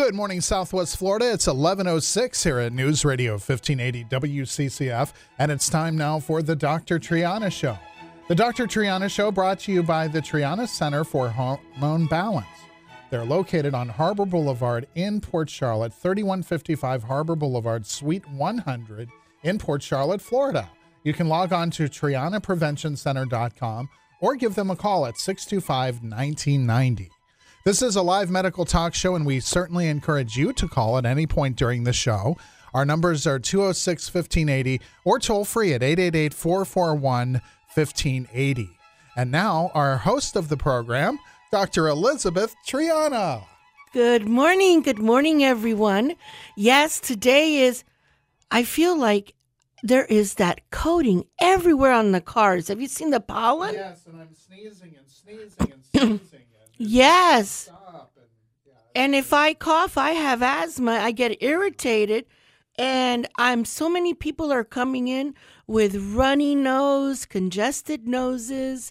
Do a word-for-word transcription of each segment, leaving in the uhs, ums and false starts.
Good morning, Southwest Florida. It's eleven oh six here at News Radio fifteen eighty W C C F, and it's time now for the Doctor Triana Show. The Doctor Triana Show brought to you by the Triana Center for Hormone Balance. They're located on Harbor Boulevard in Port Charlotte, thirty-one fifty-five Harbor Boulevard, Suite one hundred in Port Charlotte, Florida. You can log on to triana prevention center dot com or give them a call at six two five, one nine nine zero. This is a live medical talk show, and we certainly encourage you to call at any point during the show. Our numbers are two oh six, fifteen eighty or toll free at eight eight eight, four four one, fifteen eighty. And now, our host of the program, Doctor Elizabeth Triana. Good morning. Good morning, everyone. Yes, today is, I feel like there is that coating everywhere on the cars. Have you seen the pollen? Yes, and I'm sneezing and sneezing and sneezing. Yes. And, yeah. And if I cough, I have asthma. I get irritated. And I'm so many people are coming in with runny nose, congested noses,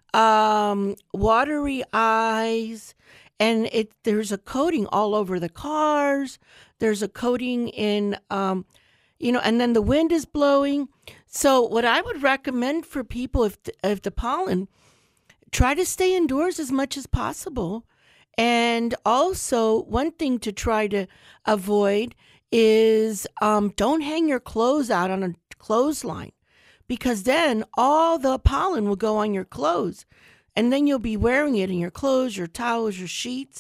um, watery eyes. And it there's a coating all over the cars. There's a coating in, um, you know, and then the wind is blowing. So what I would recommend for people, if the, if the pollen, try to stay indoors as much as possible. And also, one thing to try to avoid is um, don't hang your clothes out on a clothesline, because then all the pollen will go on your clothes. And then you'll be wearing it in your clothes, your towels, your sheets.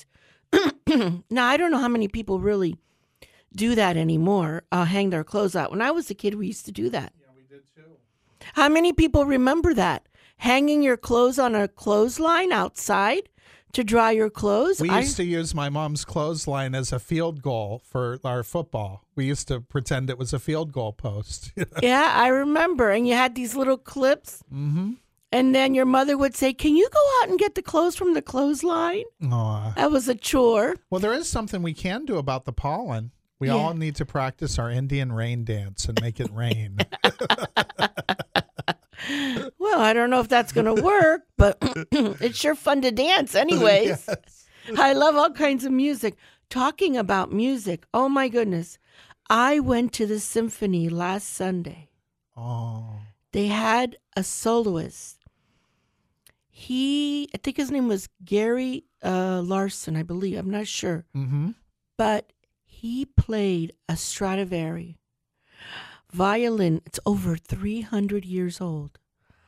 Now, I don't know how many people really do that anymore, uh, hang their clothes out. When I was a kid, we used to do that. Yeah, we did too. How many people remember that? Hanging your clothes on a clothesline outside to dry your clothes? We I, used to use my mom's clothesline as a field goal for our football. We used to pretend it was a field goal post. Yeah, I remember. And you had these little clips. Mm-hmm. And then your mother would say, "Can you go out and get the clothes from the clothesline?" Aw. That was a chore. Well, there is something we can do about the pollen. We Yeah. all need to practice our Indian rain dance and make it rain. Well, I don't know if that's going to work, but it's sure fun to dance anyways. Yes. I love all kinds of music. Talking about music, oh my goodness. I went to the symphony last Sunday. Oh. They had a soloist. He, I think his name was Gary uh, Larson, I believe. I'm not sure. Mm-hmm. But he played a Stradivari violin. It's over three hundred years old.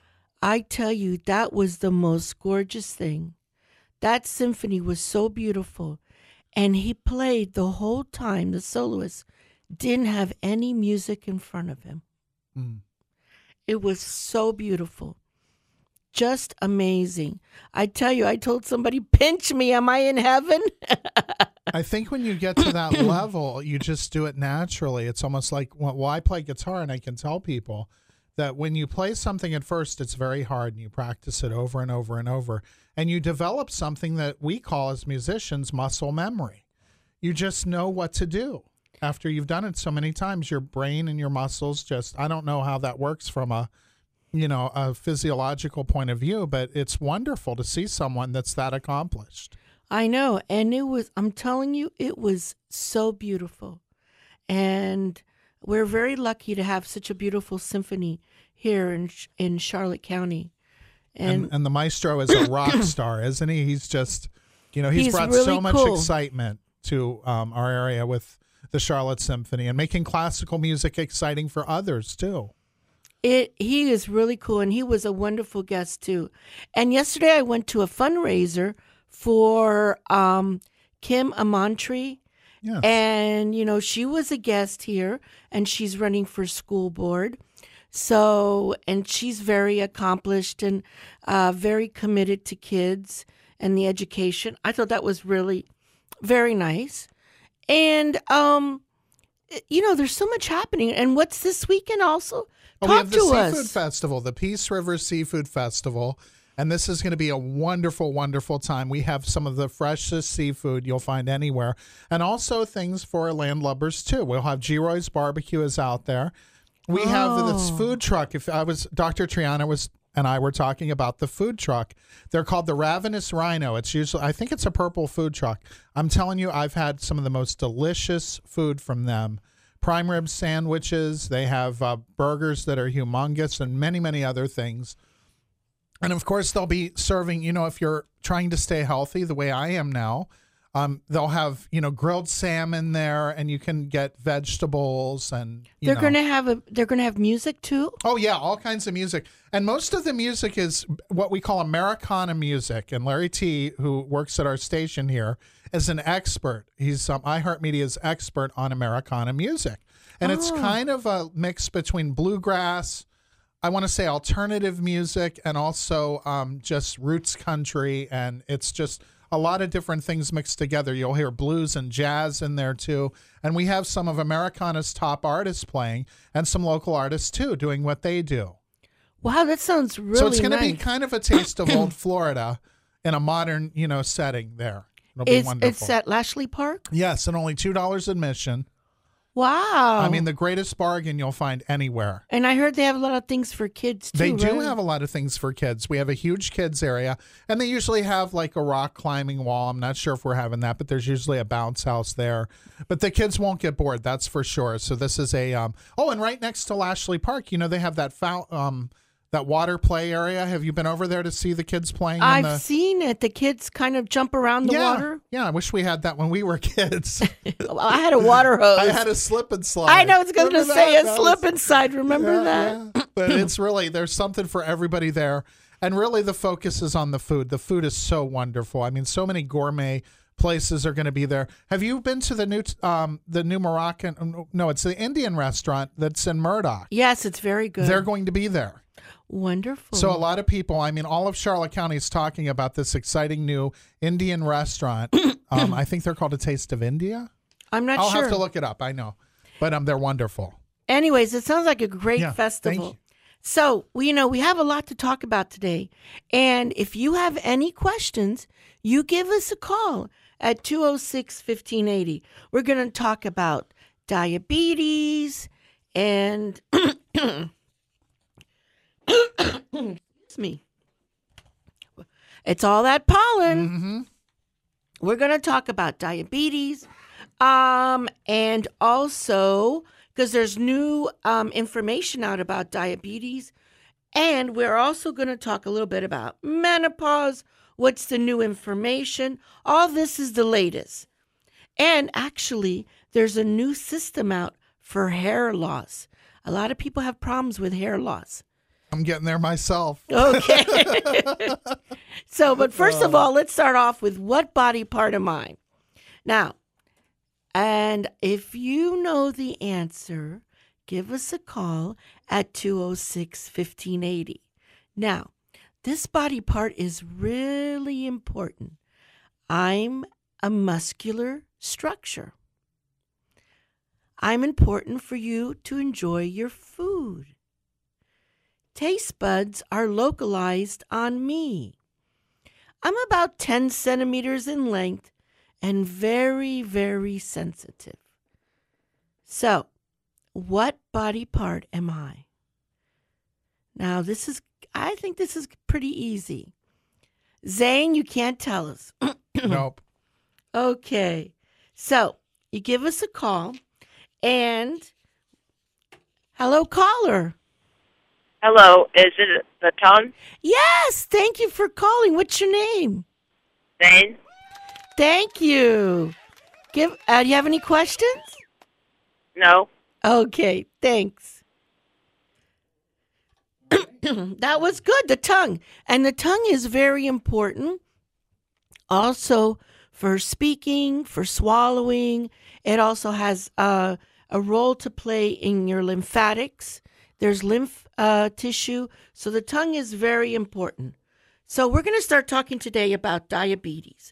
I tell you, that was the most gorgeous thing. That symphony was so beautiful. And he played the whole time. The soloist didn't have any music in front of him. Mm. It was so beautiful. Just amazing. I tell you, I told somebody, pinch me. Am I in heaven? I think when you get to that level, you just do it naturally. It's almost like, well, I play guitar, and I can tell people that when you play something at first, it's very hard, and you practice it over and over and over, and you develop something that we call as musicians muscle memory. You just know what to do. After you've done it so many times, your brain and your muscles just, I don't know how that works from a, you know, a physiological point of view, but it's wonderful to see someone that's that accomplished. I know. And it was, I'm telling you, it was so beautiful. And we're very lucky to have such a beautiful symphony here in in Charlotte County. And and, and the maestro is a rock star, isn't he? He's just, you know, he's, He's brought really so much cool. excitement to um, our area with the Charlotte Symphony and making classical music exciting for others, too. It he is really cool, and he was a wonderful guest too. And yesterday I went to a fundraiser for um, Kim Amantri, Yes. and you know she was a guest here, and she's running for school board. So, and she's very accomplished and uh, very committed to kids and the education. I thought that was really very nice. And um, you know, there's so much happening. And what's this weekend also? Oh, Talk we have the to Seafood us. Festival, the Peace River Seafood Festival, and this is going to be a wonderful, wonderful time. We have some of the freshest seafood you'll find anywhere, and also things for landlubbers, too. We'll have G-Roy's Barbecue is out there. We have this Oh. food truck. If I was Doctor Triana was and I were talking about the food truck. They're called the Ravenous Rhino. It's usually, I think it's a purple food truck. I'm telling you, I've had some of the most delicious food from them. Prime rib sandwiches. They have uh, burgers that are humongous and many, many other things. And of course, they'll be serving, you know, if you're trying to stay healthy the way I am now, um, they'll have, you know, grilled salmon there, and you can get vegetables and, you They're know. going to have a they're going to have music too? Oh, yeah, all kinds of music. And most of the music is what we call Americana music. And Larry T., who works at our station here, is an expert. He's um, iHeartMedia's expert on Americana music. And oh. it's kind of a mix between bluegrass, I want to say alternative music, and also um, just roots country. And it's just a lot of different things mixed together. You'll hear blues and jazz in there too. And we have some of Americana's top artists playing, and some local artists too doing what they do. Wow, that sounds really nice. So it's going to nice. be kind of a taste of old Florida in a modern, you know, setting there. It'll be it's, wonderful. It's at Lashley Park? Yes, and only two dollars admission. Wow. I mean, the greatest bargain you'll find anywhere. And I heard they have a lot of things for kids, too, They do right? have a lot of things for kids. We have a huge kids area, and they usually have like a rock climbing wall. I'm not sure if we're having that, but there's usually a bounce house there. But the kids won't get bored, that's for sure. So this is a, um, oh, and right next to Lashley Park, you know, they have that fountain, um, that water play area. Have you been over there to see the kids playing? I've in the... seen it. The kids kind of jump around the yeah, water. Yeah, I wish we had that when we were kids. I had a water hose. I had a slip and slide. I know, I was going to say a That slip was... and slide. Remember yeah, that? Yeah. But it's really, there's something for everybody there. And really the focus is on the food. The food is so wonderful. I mean, so many gourmet places are going to be there. Have you been to the new um, the new Moroccan, no, it's the Indian restaurant that's in Murdoch. Yes, it's very good. They're going to be there. Wonderful. So a lot of people, I mean, all of Charlotte County is talking about this exciting new Indian restaurant. um, I think they're called A Taste of India. I'm not I'll sure. have to look it up. I know. But um, they're wonderful. Anyways, it sounds like a great Yeah, festival. thank you. So, we, you know, we have a lot to talk about today. And if you have any questions, you give us a call at two oh six, fifteen eighty. We're going to talk about diabetes and... Excuse me. It's all that pollen. Mm-hmm. We're going to talk about diabetes, um, and also because there's new um, information out about diabetes, and we're also going to talk a little bit about menopause. What's the new information? All this is the latest. And actually, there's a new system out for hair loss. A lot of people have problems with hair loss. I'm getting there myself. Okay. So, but first of all, let's start off with what body part am I? Now, and if you know the answer, give us a call at two oh six, fifteen eighty. Now, this body part is really important. I'm a muscular structure. I'm important for you to enjoy your food. Taste buds are localized on me. I'm about ten centimeters in length and very, very sensitive. So, what body part am I? Now, this is, I think this is pretty easy. Zane, you can't tell us. Nope. Okay. So, you give us a call and, hello, caller. Hello, is it the tongue? Yes, thank you for calling. What's your name? Zane? Thank you. Give. Uh, do you have any questions? No. Okay, thanks. That was good, the tongue. And the tongue is very important also for speaking, for swallowing. It also has uh, a role to play in your lymphatics. There's lymph uh, tissue. So the tongue is very important. So we're going to start talking today about diabetes.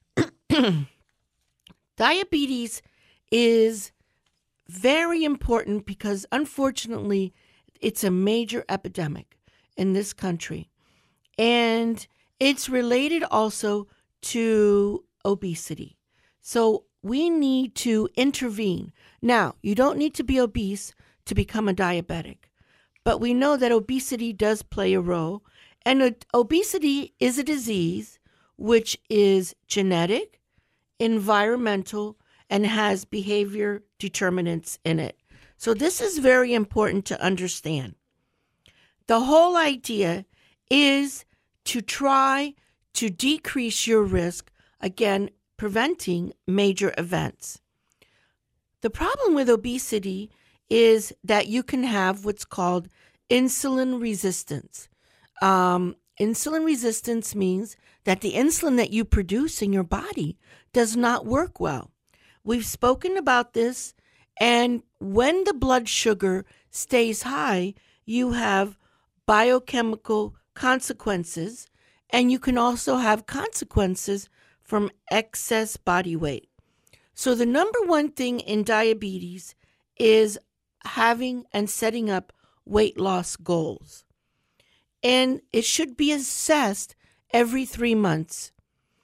Diabetes is very important because, unfortunately, it's a major epidemic in this country. And it's related also to obesity. So we need to intervene. Now, you don't need to be obese to become a diabetic, but we know that obesity does play a role. And uh, obesity is a disease which is genetic, environmental, and has behavior determinants in it. So this is very important to understand. The whole idea is to try to decrease your risk, again, preventing major events. The problem with obesity is that you can have what's called insulin resistance. Um, insulin resistance means that the insulin that you produce in your body does not work well. We've spoken about this, and when the blood sugar stays high, you have biochemical consequences, and you can also have consequences from excess body weight. So the number one thing in diabetes is having and setting up weight loss goals. And it should be assessed every three months.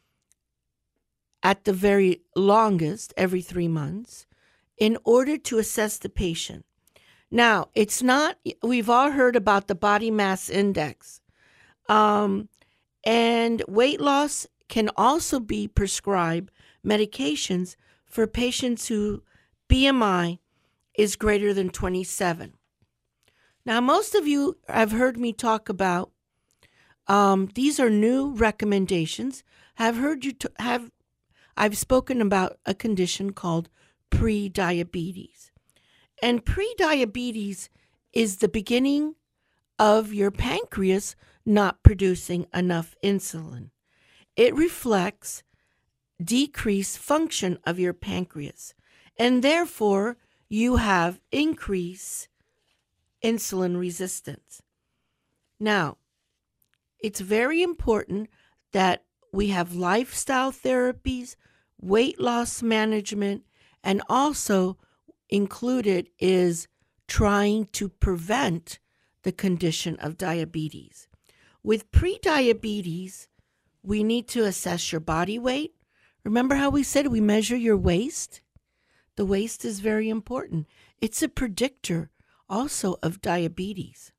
At the very longest, every three months, in order to assess the patient. Now, it's not, we've all heard about the body mass index. Um, and weight loss can also be prescribed medications for patients who B M I is greater than twenty-seven. Now, most of you have heard me talk about, um, these are new recommendations, have heard you, t- have, I've spoken about a condition called prediabetes. And prediabetes is the beginning of your pancreas not producing enough insulin. It reflects decreased function of your pancreas, and therefore you have increased insulin resistance. Now, it's very important that we have lifestyle therapies, weight loss management, and also included is trying to prevent the condition of diabetes. With prediabetes, we need to assess your body weight. Remember how we said we measure your waist? The waist is very important. It's a predictor also of diabetes.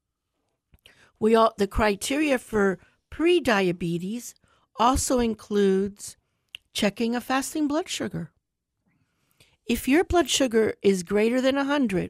We all, the criteria for prediabetes also includes checking a fasting blood sugar. If your blood sugar is greater than one hundred,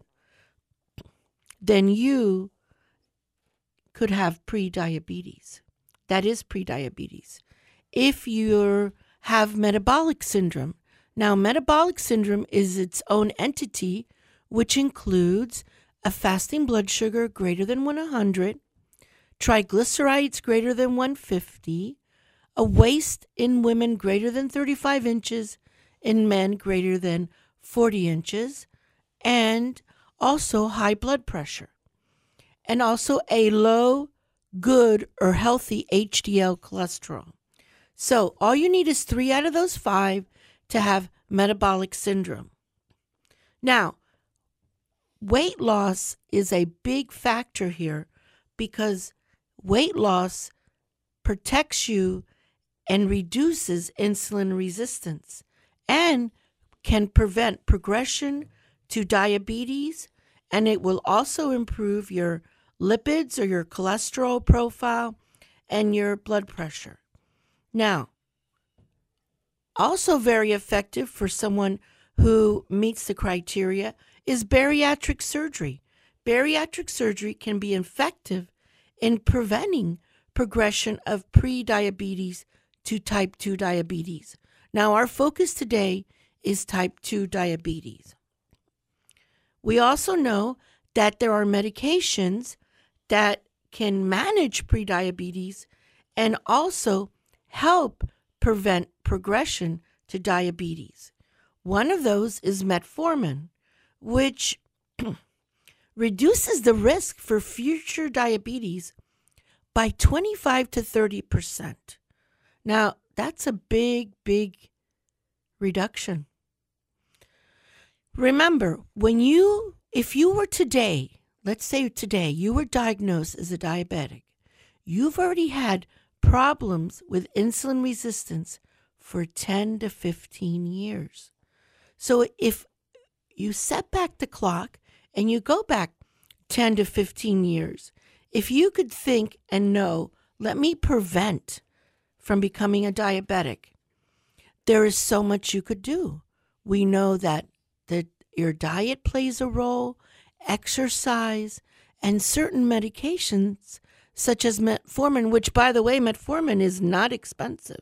then you could have prediabetes. That is prediabetes. If you have metabolic syndrome, now metabolic syndrome is its own entity, which includes a fasting blood sugar greater than one hundred, triglycerides greater than one hundred fifty, a waist in women greater than thirty-five inches, in men greater than forty inches, and also high blood pressure, and also a low, good, or healthy H D L cholesterol. So all you need is three out of those five to have metabolic syndrome. Now, weight loss is a big factor here because weight loss protects you and reduces insulin resistance and can prevent progression to diabetes, and it will also improve your lipids or your cholesterol profile and your blood pressure. Now, also very effective for someone who meets the criteria is bariatric surgery. Bariatric surgery can be effective in preventing progression of prediabetes to type two diabetes. Now, our focus today is type two diabetes. We also know that there are medications that can manage prediabetes and also help prevent progression to diabetes. One of those is metformin, which reduces the risk for future diabetes by twenty-five to thirty percent. Now, that's a big, big reduction. Remember, when you, if you were today, let's say today, you were diagnosed as a diabetic, you've already had problems with insulin resistance for ten to fifteen years. So if you set back the clock and you go back ten to fifteen years, if you could think and know, let me prevent from becoming a diabetic, there is so much you could do. We know that the, your diet plays a role, exercise, and certain medications such as metformin, which, by the way, metformin is not expensive,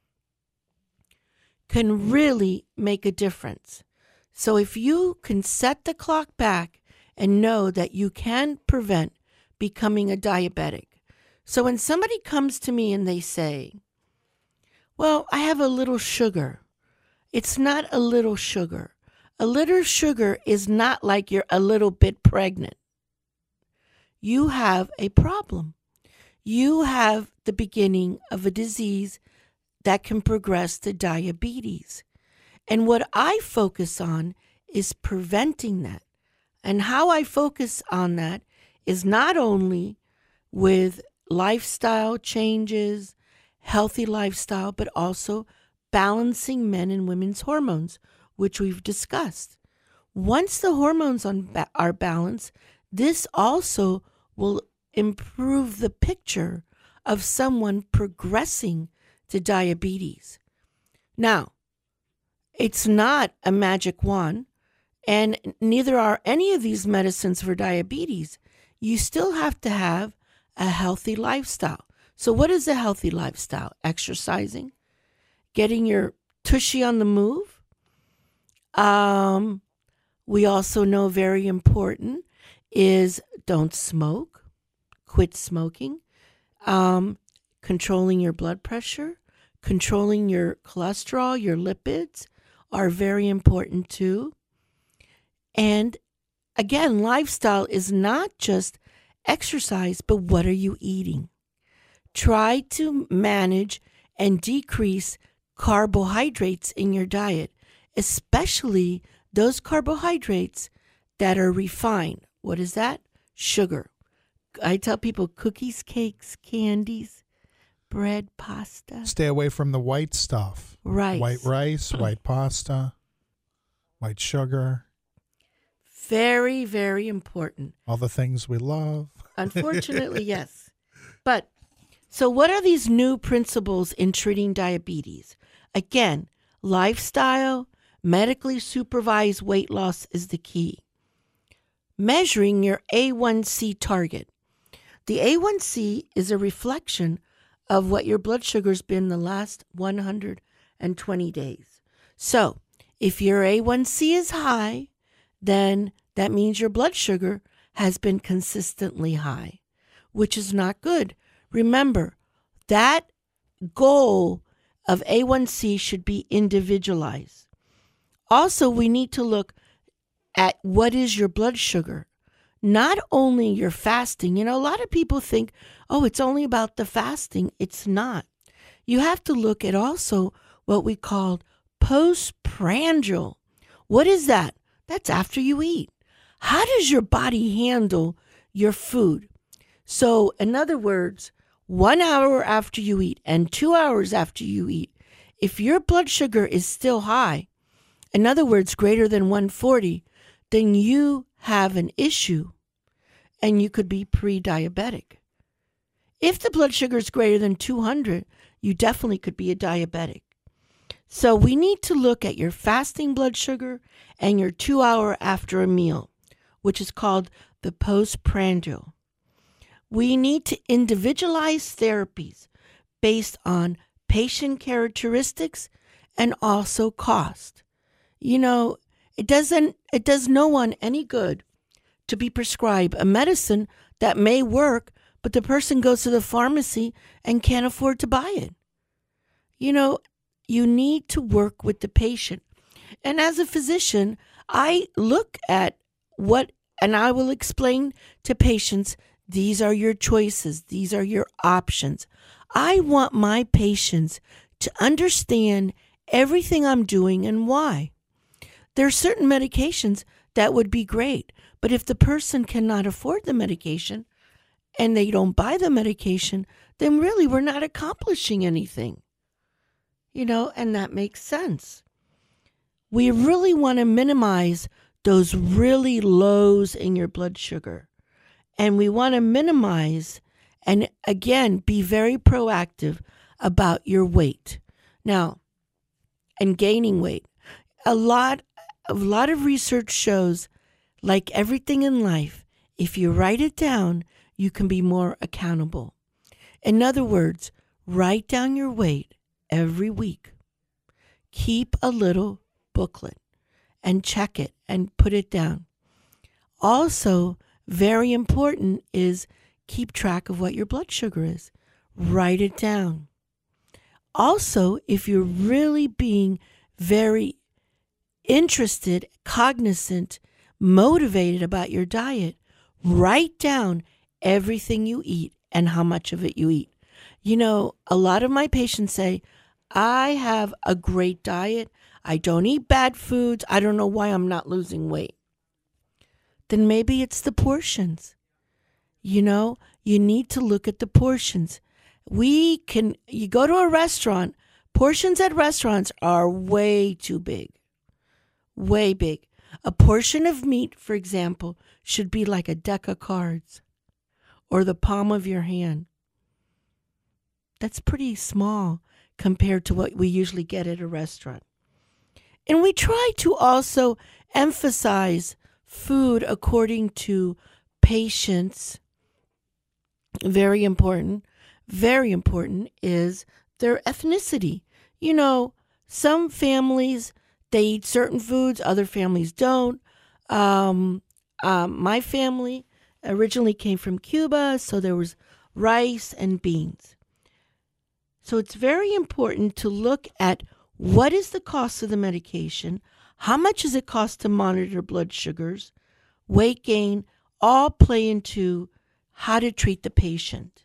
can really make a difference. So if you can set the clock back and know that you can prevent becoming a diabetic. So when somebody comes to me and they say, well, I have a little sugar. It's not a little sugar. A little sugar is not like you're a little bit pregnant. You have a problem. You have the beginning of a disease that can progress to diabetes. And what I focus on is preventing that. And how I focus on that is not only with lifestyle changes, healthy lifestyle, but also balancing men and women's hormones, which we've discussed. Once the hormones on ba- are balanced, this also will improve the picture of someone progressing to diabetes. Now, it's not a magic wand, and neither are any of these medicines for diabetes. You still have to have a healthy lifestyle. So what is a healthy lifestyle? Exercising, getting your tushy on the move. Um, we also know very important is don't smoke, quit smoking, um, controlling your blood pressure, controlling your cholesterol, your lipids are very important too. And again, lifestyle is not just exercise, but what are you eating? Try to manage and decrease carbohydrates in your diet, especially those carbohydrates that are refined. What is that? Sugar. I tell people cookies, cakes, candies, bread, pasta. Stay away from the white stuff. Rice. White rice, white pasta, white sugar. Very, very important. All the things we love. Unfortunately, yes. But so what are these new principles in treating diabetes? Again, lifestyle, medically supervised weight loss is the key. Measuring your A one C target. The A one C is a reflection of what your blood sugar's been the last one hundred twenty days. So if your A one C is high, then that means your blood sugar has been consistently high, which is not good. Remember, that goal of A one C should be individualized. Also, we need to look at what is your blood sugar, not only your fasting. You know, a lot of people think, oh, it's only about the fasting. It's not. You have to look at also what we call postprandial. What is that? That's after you eat. How does your body handle your food? So, in other words, one hour after you eat and two hours after you eat, if your blood sugar is still high, in other words, greater than one forty, then you have an issue and you could be pre-diabetic. If the blood sugar is greater than two hundred, you definitely could be a diabetic. So we need to look at your fasting blood sugar and your two hour after a meal, which is called the postprandial. We need to individualize therapies based on patient characteristics and also cost. You know, it doesn't, it does no one any good to be prescribed a medicine that may work, but the person goes to the pharmacy and can't afford to buy it. You know, you need to work with the patient. And as a physician, I look at what, and I will explain to patients, these are your choices. These are your options. I want my patients to understand everything I'm doing and why. There are certain medications that would be great, but if the person cannot afford the medication and they don't buy the medication, then really we're not accomplishing anything. You know, and that makes sense. We really want to minimize those really lows in your blood sugar. And we want to minimize and, again, be very proactive about your weight. Now, and gaining weight. A lot, a lot of research shows, like everything in life, if you write it down, you can be more accountable. In other words, write down your weight every week. Keep a little booklet and check it and put it down. Also, very important is keep track of what your blood sugar is. Write it down. Also, if you're really being very interested, cognizant, motivated about your diet, write down everything you eat and how much of it you eat. You know, a lot of my patients say, I have a great diet. I don't eat bad foods. I don't know why I'm not losing weight. Then maybe it's the portions. You know, you need to look at the portions. We can, you go to a restaurant, portions at restaurants are way too big. Way big. A portion of meat, for example, should be like a deck of cards or the palm of your hand. That's pretty small compared to what we usually get at a restaurant. And we try to also emphasize food according to patients. Very important. Very important is their ethnicity. You know, some families, they eat certain foods, other families don't. Um, um, my family originally came from Cuba, so there was rice and beans. So it's very important to look at what is the cost of the medication, how much does it cost to monitor blood sugars, weight gain, all play into how to treat the patient.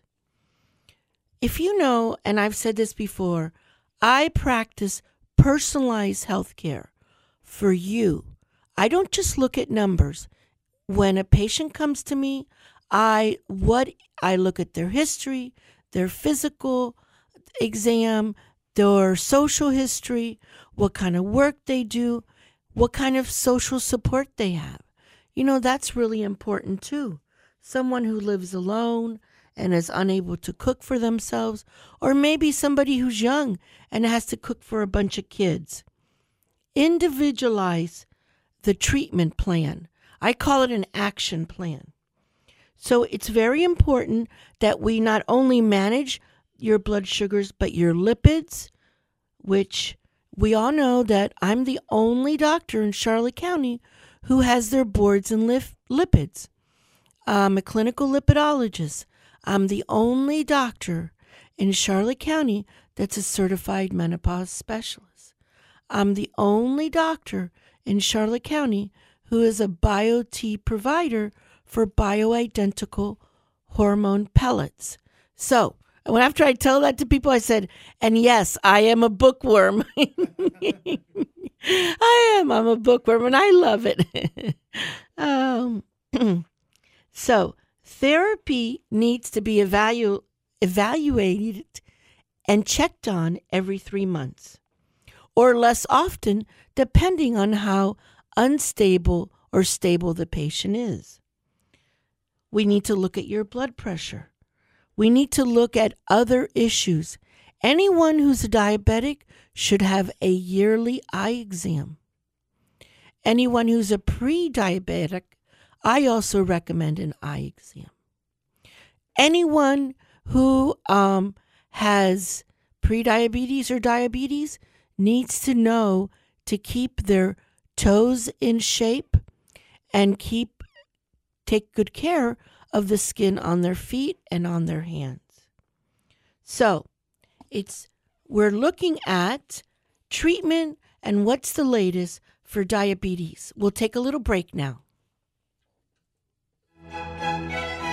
If you know, and I've said this before, I practice personalized health care for you. I don't just look at numbers. When a patient comes to me, I what I look at their history, their physical exam, their social history, what kind of work they do, what kind of social support they have. You know, that's really important too. Someone who lives alone and is unable to cook for themselves, or maybe somebody who's young and has to cook for a bunch of kids. Individualize the treatment plan. I call it an action plan. So it's very important that we not only manage your blood sugars, but your lipids, which we all know that I'm the only doctor in Charlotte County who has their boards in lip- lipids. I'm a clinical lipidologist. I'm the only doctor in Charlotte County that's a certified menopause specialist. I'm the only doctor in Charlotte County who is a Bio-T provider for bioidentical hormone pellets. So, when after I tell that to people, I said, and yes, I am a bookworm. I am. I'm a bookworm, and I love it. um, so, therapy needs to be evalu- evaluated and checked on every three months, or less often, depending on how unstable or stable the patient is. We need to look at your blood pressure. We need to look at other issues. Anyone who's a diabetic should have a yearly eye exam. Anyone who's a pre-diabetic, I also recommend an eye exam. Anyone who um, has prediabetes or diabetes needs to know to keep their toes in shape and keep take good care of the skin on their feet and on their hands. So, it's we're looking at treatment and what's the latest for diabetes. We'll take a little break now.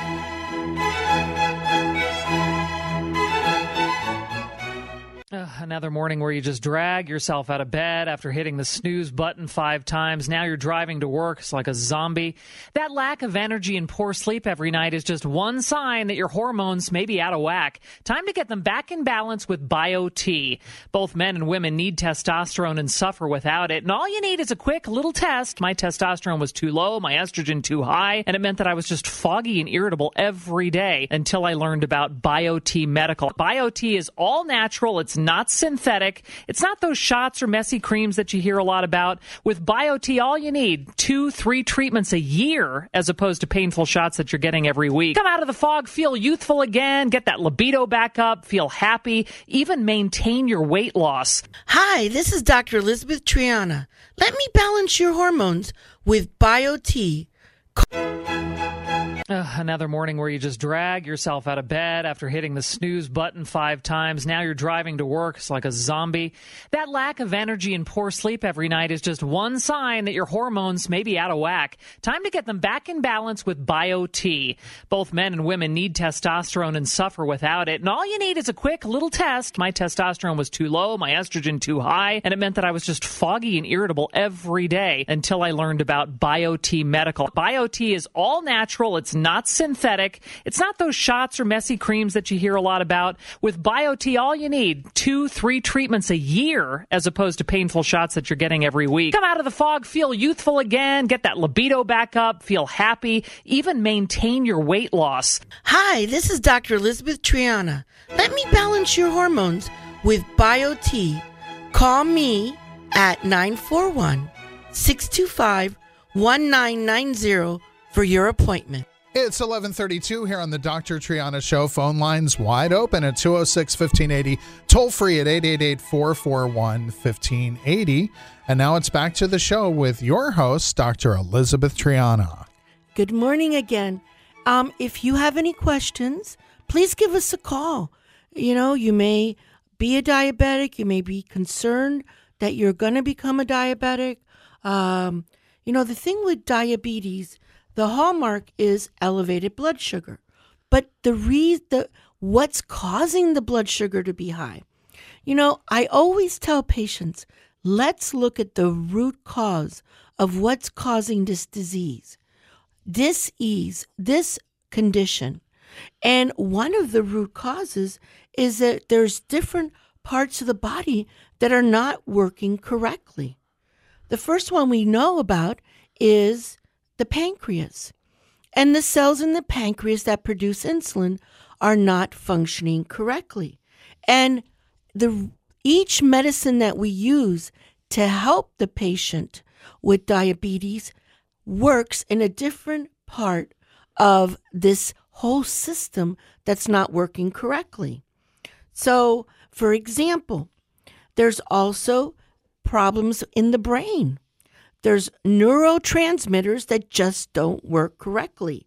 Uh, and Another morning where you just drag yourself out of bed after hitting the snooze button five times. Now you're driving to work. It's like a zombie. That lack of energy and poor sleep every night is just one sign that your hormones may be out of whack. Time to get them back in balance with BioT. Both men and women need testosterone and suffer without it. And all you need is a quick little test. My testosterone was too low, my estrogen too high, and it meant that I was just foggy and irritable every day until I learned about BioT Medical. BioT is all natural. It's not synthetic. It's not those shots or messy creams that you hear a lot about. With BioT, all you need, two, three treatments a year as opposed to painful shots that you're getting every week. Come out of the fog, feel youthful again, get that libido back up, feel happy, even maintain your weight loss. Hi, this is Doctor Elizabeth Triana. Let me balance your hormones with BioT. Uh, another morning where you just drag yourself out of bed after hitting the snooze button five times. Now you're driving to work. It's like a zombie. That lack of energy and poor sleep every night is just one sign that your hormones may be out of whack. Time to get them back in balance with BioT. Both men and women need testosterone and suffer without it. And all you need is a quick little test. My testosterone was too low, my estrogen too high, and it meant that I was just foggy and irritable every day until I learned about BioT Medical. BioT is all natural. It's not synthetic. It's not those shots or messy creams that you hear a lot about. With BioT, all you need, two, three treatments a year as opposed to painful shots that you're getting every week. Come out of the fog, feel youthful again, get that libido back up, feel happy, even maintain your weight loss. Hi, this is Doctor Elizabeth Triana. Let me balance your hormones with BioT. Call me at nine four one, six two five, one nine nine zero for your appointment. It's eleven thirty-two here on the Doctor Triana Show. Phone lines wide open at two oh six, fifteen eighty, toll free at eight eight eight, four four one, fifteen eighty. And now it's back to the show with your host, Doctor Elizabeth Triana. Good morning again. Um, if you have any questions, please give us a call. You know, you may be a diabetic. You may be concerned that you're going to become a diabetic. Um, you know, the thing with diabetes, the hallmark is elevated blood sugar. But the re- the what's causing the blood sugar to be high? You know, I always tell patients, let's look at the root cause of what's causing this disease, dis-ease, this condition. And one of the root causes is that there's different parts of the body that are not working correctly. The first one we know about is the pancreas. And the cells in the pancreas that produce insulin are not functioning correctly. And the each medicine that we use to help the patient with diabetes works in a different part of this whole system that's not working correctly. So, for example, there's also problems in the brain. There's neurotransmitters that just don't work correctly.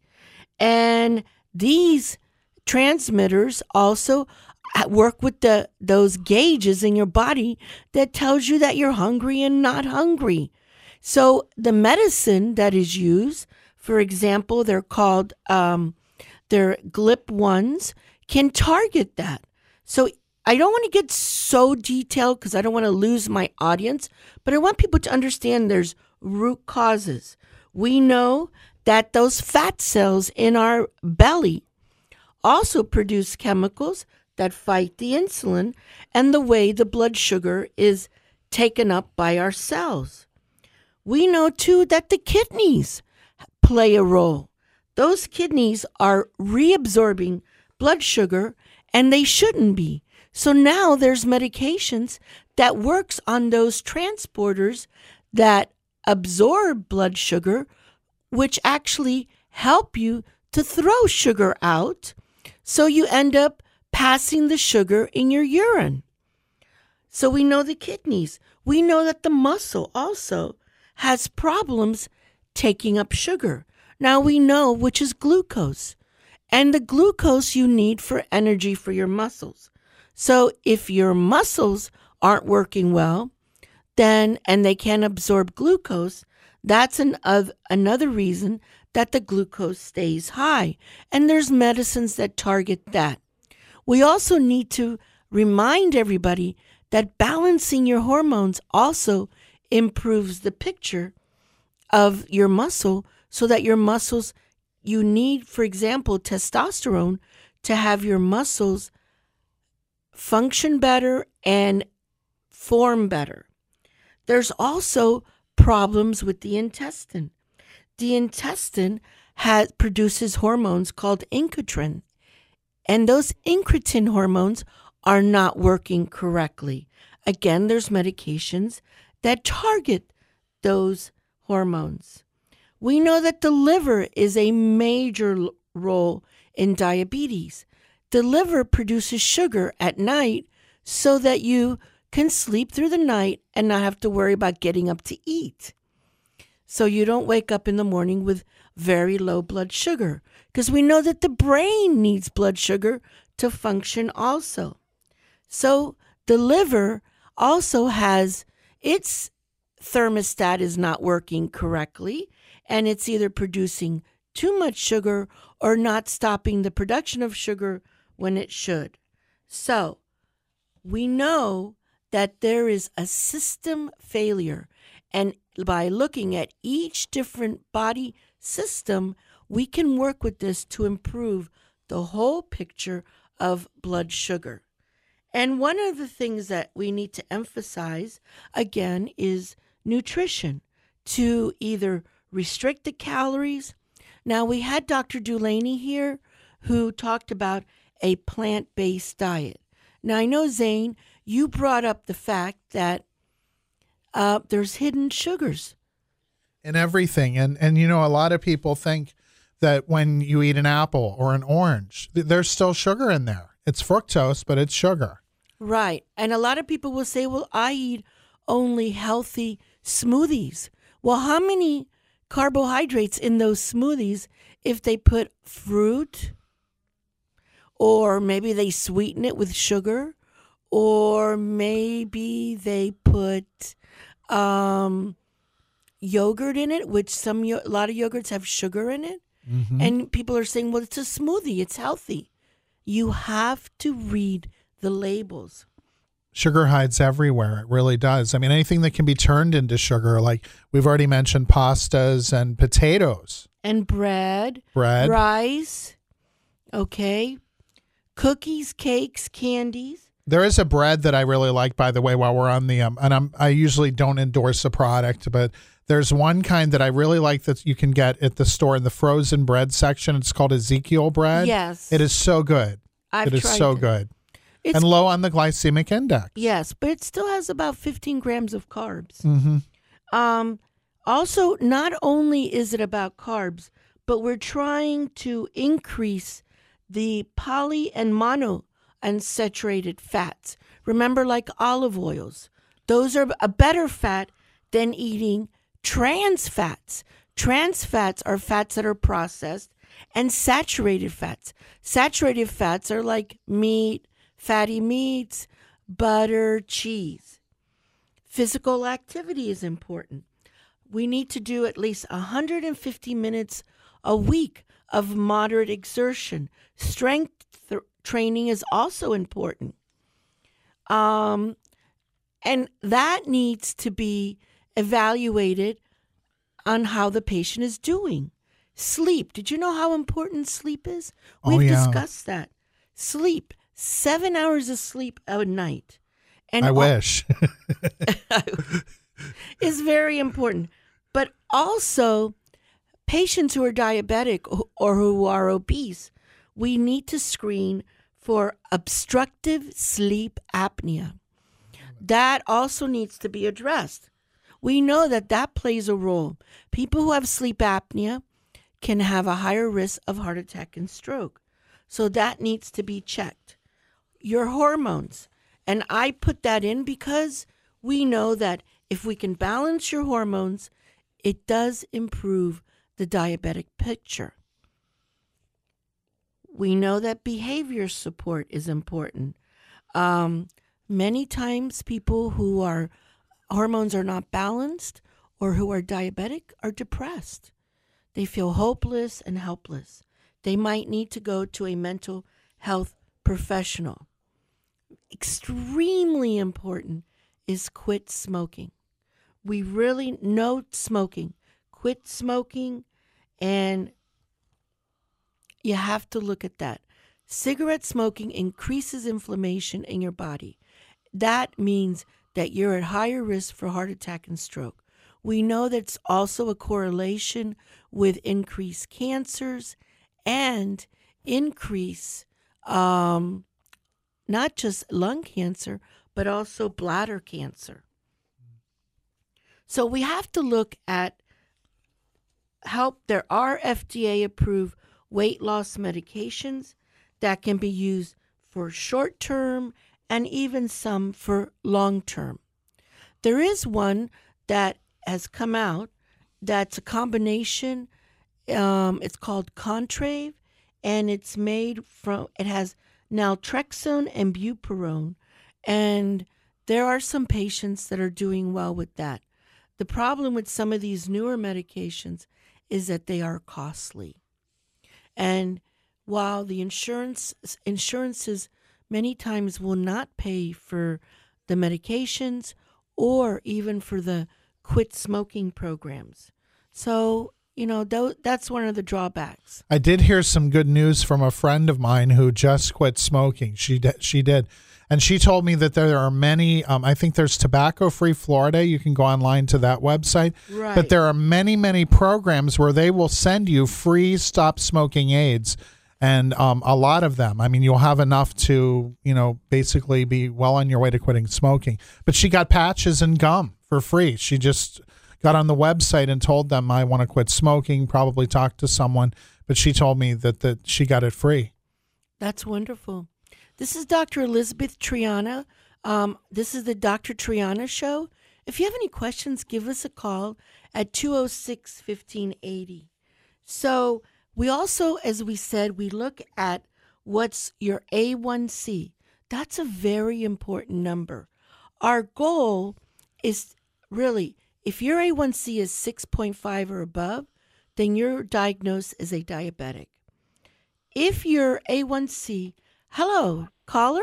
And these transmitters also work with the those gauges in your body that tells you that you're hungry and not hungry. So the medicine that is used, for example, they're called, um, they're G L P ones, can target that. So I don't want to get so detailed because I don't want to lose my audience, but I want people to understand there's root causes. We know that those fat cells in our belly also produce chemicals that fight the insulin and the way the blood sugar is taken up by our cells. We know, too, that the kidneys play a role. Those kidneys are reabsorbing blood sugar, and they shouldn't be. So now there's medications that works on those transporters that absorb blood sugar, which actually help you to throw sugar out. So you end up passing the sugar in your urine. So we know the kidneys. We know that the muscle also has problems taking up sugar. Now we know which is glucose. And the glucose you need for energy for your muscles. So if your muscles aren't working well, then and they can't absorb glucose, that's an, uh, another reason that the glucose stays high. And there's medicines that target that. We also need to remind everybody that balancing your hormones also improves the picture of your muscle so that your muscles, you need, for example, testosterone to have your muscles function better and form better. There's also problems with the intestine. The intestine has, produces hormones called incretin, and those incretin hormones are not working correctly. Again, there's medications that target those hormones. We know that the liver is a major l- role in diabetes. The liver produces sugar at night so that you can sleep through the night and not have to worry about getting up to eat. So you don't wake up in the morning with very low blood sugar, because we know that the brain needs blood sugar to function also. So the liver also has its thermostat is not working correctly, and it's either producing too much sugar or not stopping the production of sugar when it should. So we know that there is a system failure, and by looking at each different body system, we can work with this to improve the whole picture of blood sugar. And one of the things that we need to emphasize, again, is nutrition, to either restrict the calories. Now, we had Doctor Dulaney here who talked about a plant-based diet. Now, I know, Zane, you brought up the fact that uh, there's hidden sugars in everything. And, and, you know, a lot of people think that when you eat an apple or an orange, th- there's still sugar in there. It's fructose, but it's sugar. Right. And a lot of people will say, well, I eat only healthy smoothies. Well, how many carbohydrates in those smoothies if they put fruit, or maybe they sweeten it with sugar, or maybe they put um, yogurt in it, which some a lot of yogurts have sugar in it. Mm-hmm. And people are saying, well, it's a smoothie. It's healthy. You have to read the labels. Sugar hides everywhere. It really does. I mean, anything that can be turned into sugar, like we've already mentioned pastas and potatoes. And bread. Bread. Rice. Okay. Cookies, cakes, candies. There is a bread that I really like, by the way, while we're on the, um, and I'm, I usually don't endorse a product, but there's one kind that I really like that you can get at the store in the frozen bread section. It's called Ezekiel bread. Yes. It is so good. I've it is tried so it. good. It's, and low on the glycemic index. Yes, but it still has about fifteen grams of carbs. Mm-hmm. Um, also, not only is it about carbs, but we're trying to increase the poly and mono unsaturated fats. Remember, like olive oils, those are a better fat than eating trans fats. Trans fats are fats that are processed, and saturated fats. Saturated fats are like meat, fatty meats, butter, cheese. Physical activity is important. We need to do at least one hundred fifty minutes a week of moderate exertion. Strength th- training is also important. Um, and that needs to be evaluated on how the patient is doing. Sleep. Did you know how important sleep is? We've oh, yeah. discussed that. Sleep. Seven hours of sleep a night. And I all- wish. is very important. But also, patients who are diabetic or who are obese, we need to screen for obstructive sleep apnea. That also needs to be addressed. We know that that plays a role. People who have sleep apnea can have a higher risk of heart attack and stroke. So that needs to be checked. Your hormones. And I put that in because we know that if we can balance your hormones, it does improve the diabetic picture. We know that behavior support is important. Um, many times people who are hormones are not balanced or who are diabetic are depressed. They feel hopeless and helpless. They might need to go to a mental health professional. extremely important is quit smoking. We really know smoking. Quit smoking, and you have to look at that. Cigarette smoking increases inflammation in your body. That means that you're at higher risk for heart attack and stroke. We know that's also a correlation with increased cancers and increase um, not just lung cancer, but also bladder cancer. So we have to look at help. There are F D A-approved weight loss medications that can be used for short term and even some for long term. There is one that has come out that's a combination. Um, it's called Contrave, and it's made from, it has naltrexone and buspirone, and there are some patients that are doing well with that. The problem with some of these newer medications is that they are costly. And while the insurance insurances many times will not pay for the medications or even for the quit smoking programs. So, you know, th- that's one of the drawbacks. I did hear some good news from a friend of mine who just quit smoking. She did, she did. And she told me that there are many, um, I think there's Tobacco Free Florida. You can go online to that website. Right. But there are many, many programs where they will send you free stop smoking aids. And um, a lot of them, I mean, you'll have enough to, you know, basically be well on your way to quitting smoking. But she got patches and gum for free. She just got on the website and told them, I want to quit smoking, probably talked to someone. But she told me that, that she got it free. That's wonderful. This is Doctor Elizabeth Triana. Um, this is the Doctor Triana Show. If you have any questions, give us a call at two oh six, fifteen eighty. So we also, as we said, we look at what's your A one C. That's a very important number. Our goal is really, if your A one C is six point five or above, then you're diagnosed as a diabetic. If your A one C, hello, caller?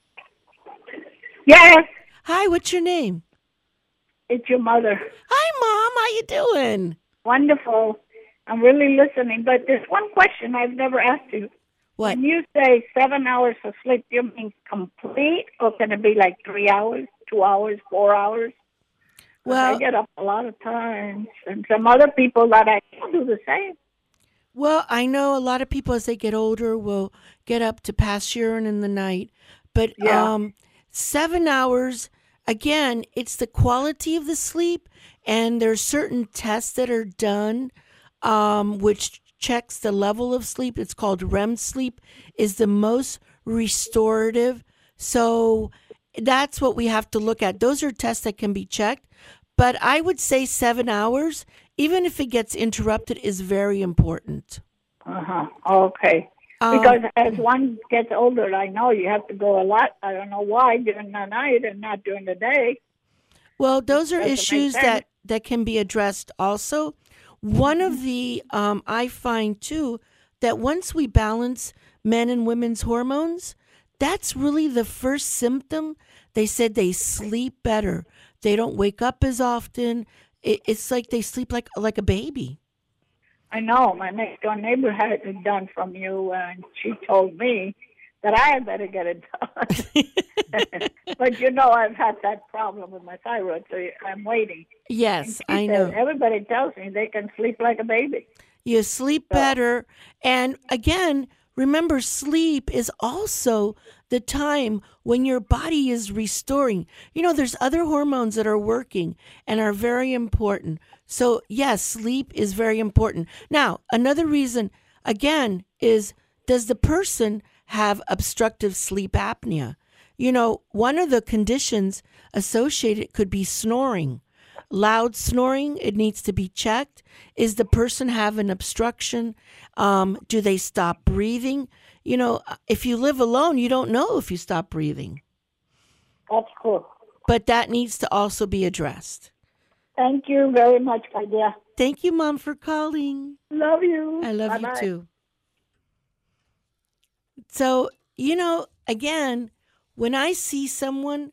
Yes, Hi, what's your name? it's your mother. Hi, Mom. How you doing? Wonderful. I'm really listening, but there's one question I've never asked you. What? When you say seven hours of sleep, do you mean complete, or can it be like three hours, two hours, four hours? 'Cause Well, I get up a lot of times, and some other people that I know do the same. well, I know a lot of people as they get older will get up to past urine in the night, but Yeah. um, seven hours. Again, it's the quality of the sleep, and there's certain tests that are done, um, which checks the level of sleep. It's called R E M sleep, is the most restorative. So that's what we have to look at. Those are tests that can be checked. But I would say seven hours, even if it gets interrupted, is very important. Uh-huh. Okay. Um, Because as one gets older, I know you have to go a lot. I don't know why during the night and not during the day. Well, those are Doesn't make issues sense. that, that can be addressed also. One of the, um, I find too, that once we balance men and women's hormones, that's really the first symptom. They said they sleep better. They don't wake up as often. It, it's like they sleep like like a baby. I know. My next door neighbor had it done from you, and she told me that I had better get it done. But you know, I've had that problem with my thyroid, so I'm waiting. Yes, She I said, know. everybody tells me they can sleep like a baby. You sleep better. And again, remember, sleep is also the time when your body is restoring. You know, there's other hormones that are working and are very important. So, yes, sleep is very important. Now, another reason, again, is does the person have obstructive sleep apnea? You know, one of the conditions associated could be snoring. Loud snoring, it needs to be checked. Is the person have an obstruction? Um, do they stop breathing? You know, if you live alone, you don't know if you stop breathing. That's cool. But that needs to also be addressed. Thank you very much, my dear. Thank you, Mom, for calling. Love you. I love Bye-bye. you too. So, you know, again, when I see someone,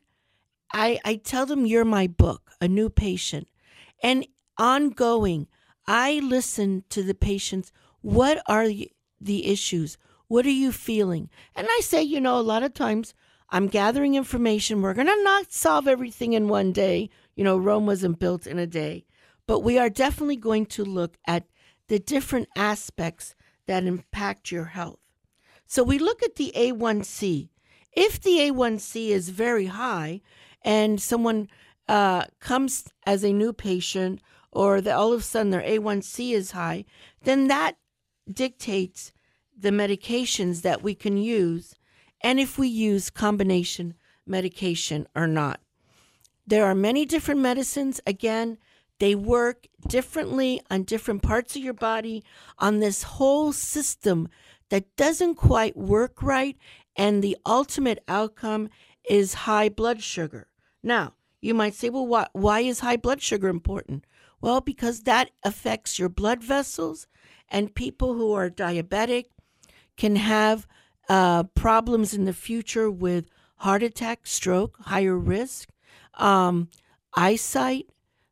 I, I tell them you're my book, a new patient. And ongoing, I listen to the patients. What are the issues? What are you feeling? And I say, you know, a lot of times I'm gathering information. We're going to not solve everything in one day. You know, Rome wasn't built in a day. But we are definitely going to look at the different aspects that impact your health. So we look at the A one C. If the A one C is very high and someone uh, comes as a new patient or that all of a sudden their A one C is high, then that dictates the medications that we can use and if we use combination medication or not. There are many different medicines. Again, they work differently on different parts of your body, on this whole system that doesn't quite work right, and the ultimate outcome is high blood sugar. Now, you might say, well, why, why is high blood sugar important? Well, because that affects your blood vessels, and people who are diabetic can have uh, problems in the future with heart attack, stroke, higher risk, um, eyesight,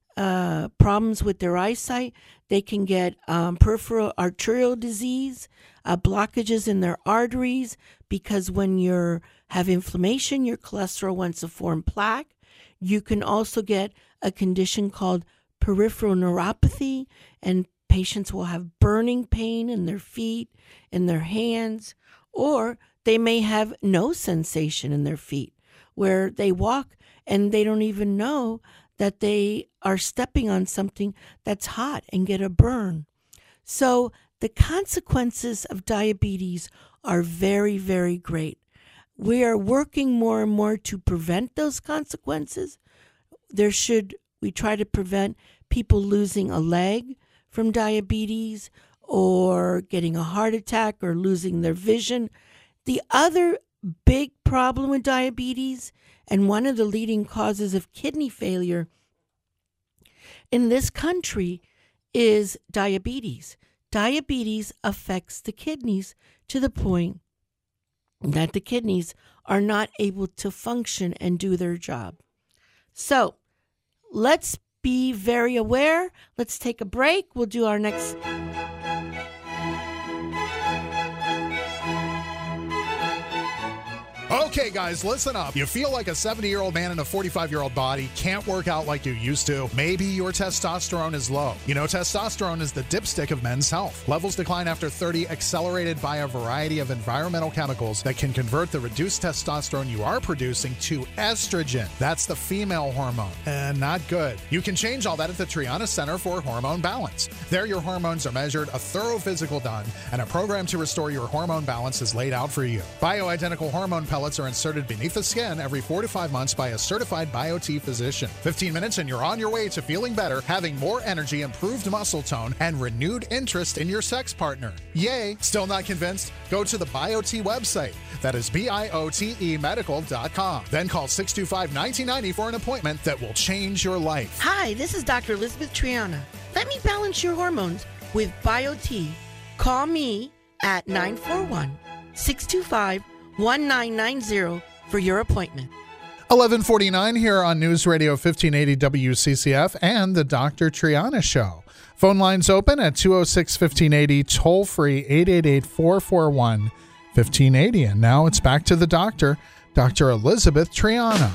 uh, problems with their eyesight. They can get um, peripheral arterial disease, uh, blockages in their arteries, because when you have inflammation, your cholesterol wants to form plaque. You can also get a condition called peripheral neuropathy, and patients will have burning pain in their feet, in their hands, or they may have no sensation in their feet, where they walk and they don't even know that they are stepping on something that's hot and get a burn. So the consequences of diabetes are very, very great. We are working more and more to prevent those consequences. There should, we try to prevent people losing a leg from diabetes or getting a heart attack or losing their vision. The other big problem with diabetes, and one of the leading causes of kidney failure in this country, is diabetes. Diabetes affects the kidneys to the point that the kidneys are not able to function and do their job. So let's be very aware. Let's take a break. We'll do our next. Okay, guys, listen up. You feel like a seventy-year-old man in a forty-five-year-old body, can't work out like you used to. Maybe your testosterone is low. You know, testosterone is the dipstick of men's health. Levels decline after thirty, accelerated by a variety of environmental chemicals that can convert the reduced testosterone you are producing to estrogen. That's the female hormone, and not good. You can change all that at the Triana Center for Hormone Balance. There, your hormones are measured, a thorough physical done, and a program to restore your hormone balance is laid out for you. Bioidentical hormone pellets are inserted beneath the skin every four to five months by a certified BioT physician. fifteen minutes and you're on your way to feeling better, having more energy, improved muscle tone, and renewed interest in your sex partner. Yay! Still not convinced? Go to the BioT website. That is B I O T E medical dot com. Then call six two five, one nine nine zero for an appointment that will change your life. Hi, this is Doctor Elizabeth Triana. Let me balance your hormones with BioT. Call me at nine four one, six two five, one nine nine zero for your appointment. eleven forty-nine here on News Radio fifteen eighty W C C F and the Doctor Triana Show. Phone lines open at two oh six, fifteen eighty, toll free eight eight eight, four four one, fifteen eighty. And now it's back to the doctor, Doctor Elizabeth Triana.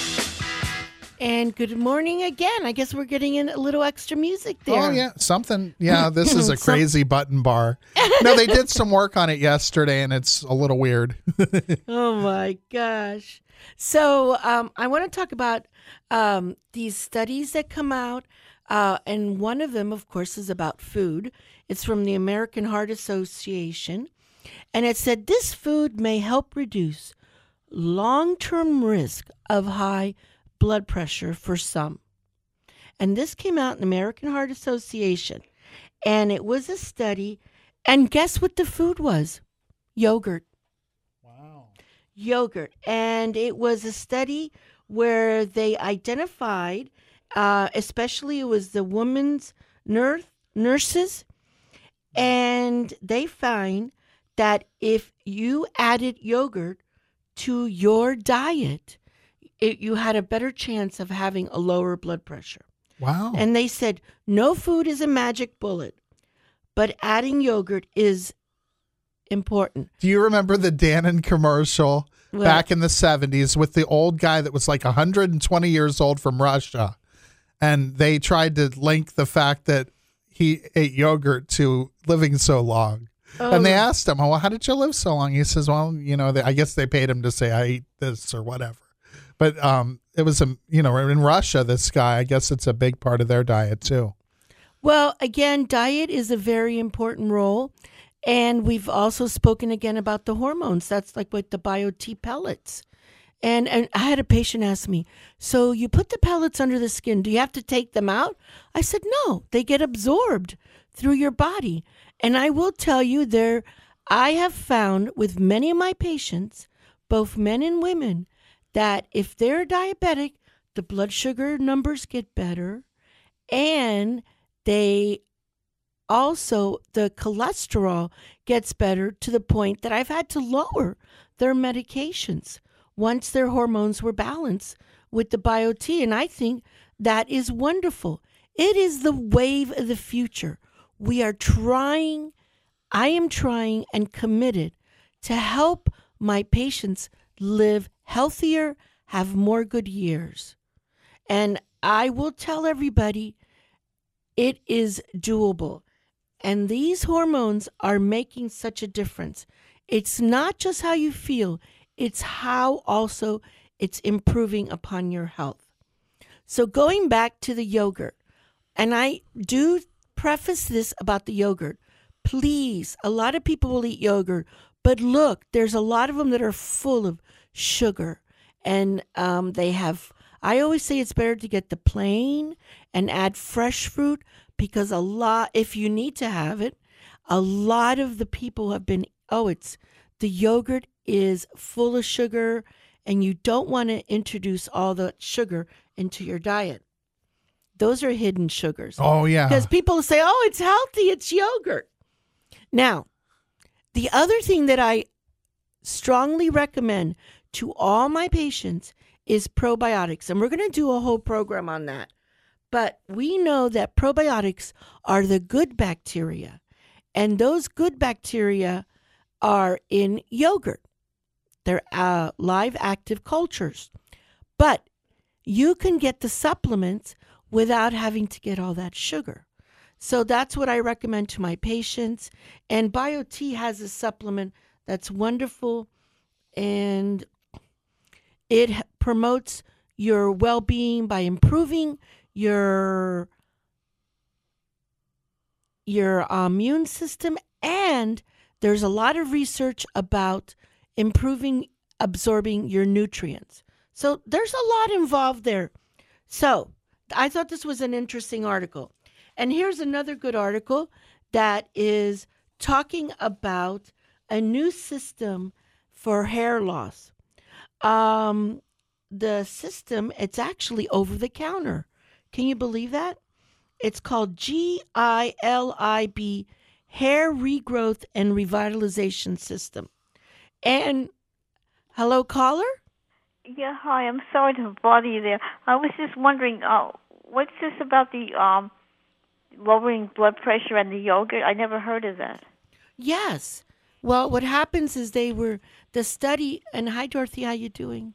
And good morning again. I guess we're getting in a little extra music there. Oh, yeah, something. Yeah, this is a crazy button bar. No, they did some work on it yesterday, and it's a little weird. Oh, my gosh. So um, I want to talk about um, these studies that come out, uh, and one of them, of course, is about food. It's from the American Heart Association, and it said this food may help reduce long-term risk of high blood pressure for some. And this came out in the American Heart Association. And it was a study. And guess what the food was? Yogurt. Wow. Yogurt. And it was a study where they identified, uh, especially it was the women's nurse, nurses, and they find that if you added yogurt to your diet, it, you had a better chance of having a lower blood pressure. Wow. And they said, no food is a magic bullet, but adding yogurt is important. Do you remember the Dannon commercial What? back in the seventies with the old guy that was like one hundred twenty years old from Russia? And they tried to link the fact that he ate yogurt to living so long. Oh. And they asked him, well, how did you live so long? He says, well, you know, they, I guess they paid him to say I ate this or whatever. But um, it was, a, you know, in Russia, this guy, I guess it's a big part of their diet too. Well, again, diet is a very important role. And we've also spoken again about the hormones. That's like with the Bio-T pellets. And, and I had a patient ask me, so you put the pellets under the skin, do you have to take them out? I said, no, they get absorbed through your body. And I will tell you, there, I have found with many of my patients, both men and women, that if they're diabetic, the blood sugar numbers get better, and they also, the cholesterol gets better to the point that I've had to lower their medications once their hormones were balanced with the Bio-T. And I think that is wonderful. It is the wave of the future. We are trying, I am trying and committed to help my patients live healthier, have more good years. And I will tell everybody it is doable. And these hormones are making such a difference. It's not just how you feel, it's how also it's improving upon your health. So going back to the yogurt, and I do preface this about the yogurt. Please, a lot of people will eat yogurt, but look, there's a lot of them that are full of sugar. And um, they have, I always say it's better to get the plain and add fresh fruit, because a lot, if you need to have it, a lot of the people have been, oh, it's, the yogurt is full of sugar, and you don't want to introduce all the sugar into your diet. Those are hidden sugars. Oh, yeah. Because people say, oh, it's healthy, it's yogurt. Now, the other thing that I strongly recommend to all my patients is probiotics. And we're going to do a whole program on that. But we know that probiotics are the good bacteria. And those good bacteria are in yogurt. They're uh, live active cultures. But you can get the supplements without having to get all that sugar. So that's what I recommend to my patients. And Bio-T has a supplement that's wonderful, and it promotes your well-being by improving your your immune system, and there's a lot of research about improving absorbing your nutrients. So there's a lot involved there. So I thought this was an interesting article. And here's another good article that is talking about a new system for hair loss. Um, the system, it's actually over the counter. Can you believe that? It's called G I L I B, Hair Regrowth and Revitalization System. And hello, caller? Yeah, hi. I'm sorry to bother you there. I was just wondering, uh, what's this about the um, lowering blood pressure and the yogurt? I never heard of that. Yes. Well, what happens is they were, the study, and hi, Dorothy, how you doing?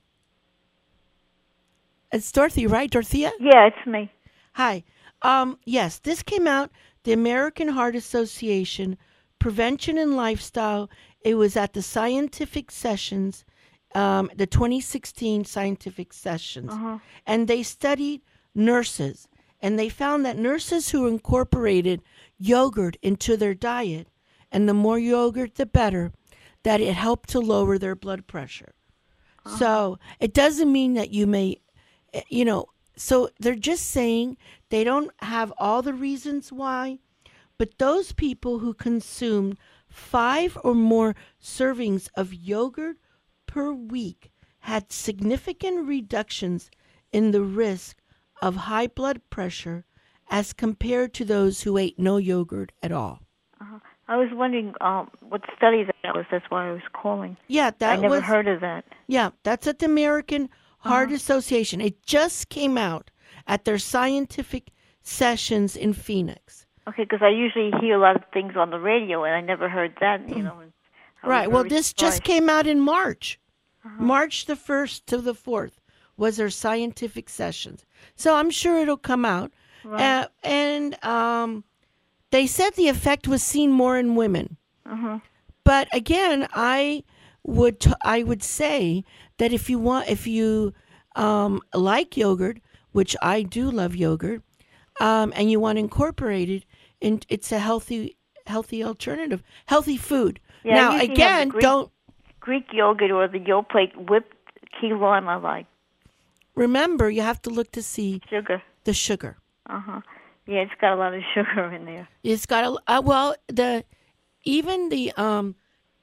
It's Dorothy, right, Dorothea? Yeah, it's me. Hi. Um, yes, this came out, the American Heart Association, Prevention and Lifestyle. It was at the Scientific Sessions, um, the twenty sixteen Scientific Sessions. Uh-huh. And they studied nurses. And they found that nurses who incorporated yogurt into their diet, and the more yogurt, the better, that it helped to lower their blood pressure. Uh-huh. So it doesn't mean that you may, you know, so they're just saying they don't have all the reasons why, but those people who consume five or more servings of yogurt per week had significant reductions in the risk of high blood pressure as compared to those who ate no yogurt at all. Uh-huh. I was wondering um, what study that was. That's why I was calling. Yeah, that I never was, heard of that. Yeah, that's at the American Heart Uh-huh. Association. It just came out at their scientific sessions in Phoenix. Okay, because I usually hear a lot of things on the radio, and I never heard that. You know. and I was Right. Well, very this just surprised. came out in March. March the first to the fourth was their scientific sessions. So I'm sure it'll come out. Right. Uh, and um, they said the effect was seen more in women. Uh-huh. But again, I would t- I would say that if you want if you um, like yogurt, which I do love yogurt, um, and you want to incorporate it, and it's a healthy healthy alternative, healthy food. Yeah, I now usually have again, the Greek- don't Greek yogurt or the Yoplait whipped key lime I like. remember you have to look to see Sugar. the sugar. Uh-huh. Yeah, it's got a lot of sugar in there. It's got a uh, well the even the um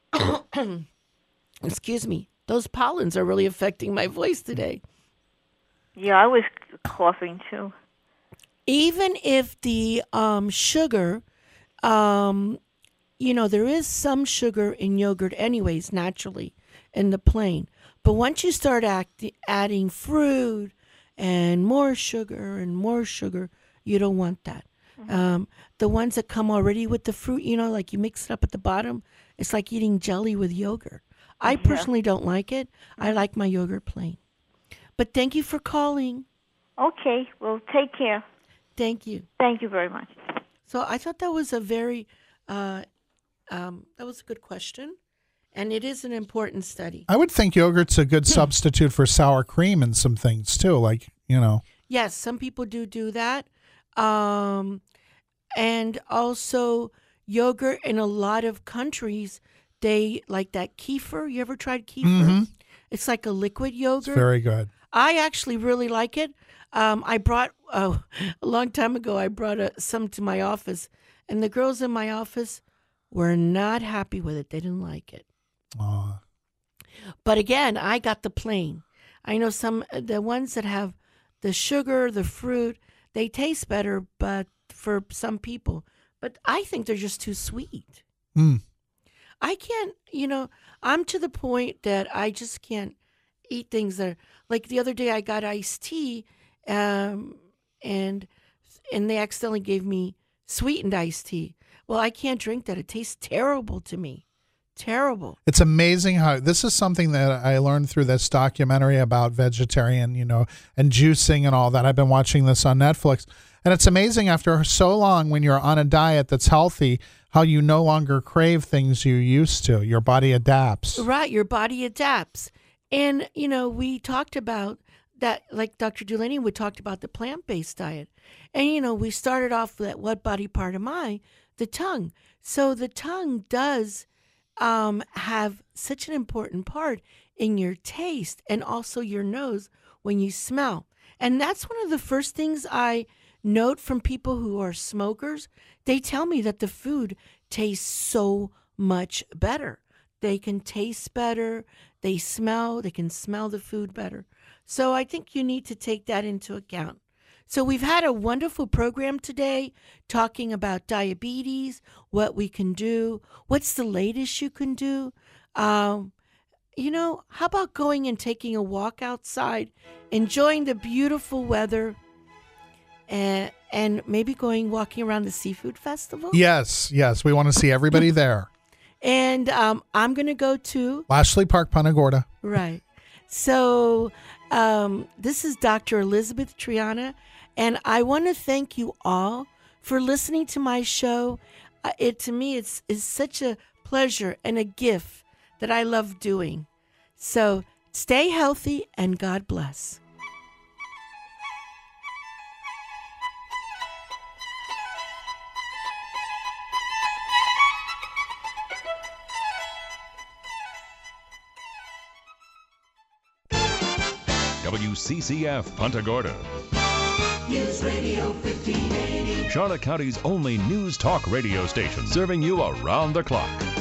excuse me, those pollens are really affecting my voice today. Yeah, I was coughing too. Even if the um sugar um you know there is some sugar in yogurt anyways naturally in the plain, but once you start act- adding fruit and more sugar and more sugar, you don't want that. Um, the ones that come already with the fruit, you know, like you mix it up at the bottom, it's like eating jelly with yogurt. I personally don't like it. I like my yogurt plain. But thank you for calling. Okay, well, take care. Thank you. Thank you very much. So I thought that was a very, uh, um, that was a good question. And it is an important study. I would think yogurt's a good substitute for sour cream and some things too, like, you know. Yes, some people do do that. Um, and also yogurt in a lot of countries, they like that kefir. You ever tried kefir? Mhm. It's like a liquid It's yogurt. very good. I actually really like it. Um, I brought, oh, a long time ago, I brought a, some to my office, and the girls in my office were not happy with it. They didn't like it. Aw. But again, I got the plain. I know some, the ones that have the sugar, the fruit, they taste better, but for some people. But I think they're just too sweet. Mm. I can't, you know, I'm to the point that I just can't eat things that are, like the other day I got iced tea, um, and and they accidentally gave me sweetened iced tea. Well, I can't drink that. It tastes terrible to me. Terrible. It's amazing how this is something that I learned through this documentary about vegetarian, you know, and juicing and all that. I've been watching this on Netflix. And it's amazing after so long when you're on a diet that's healthy, how you no longer crave things you used to. Your body adapts. Right. Your body adapts. And, you know, we talked about that, like Doctor Delaney, we talked about the plant-based diet. And, you know, we started off with that, what body part am I? The tongue. So the tongue does um, have such an important part in your taste and also your nose when you smell. And that's one of the first things I note from people who are smokers. They tell me that the food tastes so much better. They can taste better. They smell. They can smell the food better. So I think you need to take that into account. So we've had a wonderful program today talking about diabetes, what we can do, what's the latest you can do. Um, you know, how about going and taking a walk outside, enjoying the beautiful weather, and, and maybe going walking around the seafood festival? Yes, yes. We want to see everybody there. And um, I'm going to go to... Lashley Park, Punta Gorda. Right. So um, this is Doctor Elizabeth Triana, and I want to thank you all for listening to my show. Uh, it to me, it's, it's such a pleasure and a gift that I love doing. So stay healthy and God bless. W C C F Punta Gorda. News Radio fifteen eighty. Charlotte County's only news talk radio station, serving you around the clock.